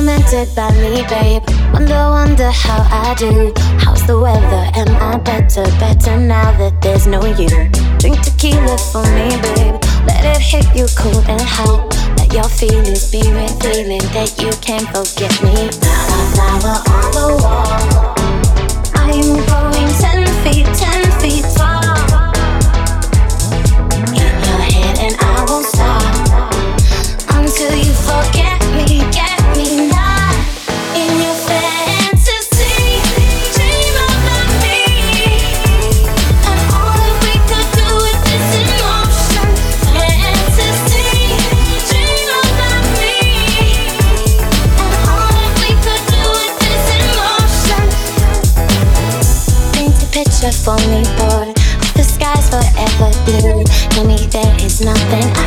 tormented by me, babe. Wonder how I do. How's the weather? Am I better now that there's no you? Drink tequila for me, babe. Let it hit you cool and hot. Let your feelings be revealing that you can't forget me. Flower on the wall. I'm growing 10 feet tall. In your head and I won't stop until you forget me, get me not in your fantasy. Dream about me, and all that we could do with this emotion. Fantasy, dream about me, and all that we could do with this emotion. Paint a picture for me, boy, of the skies forever blue. Tell me there is nothing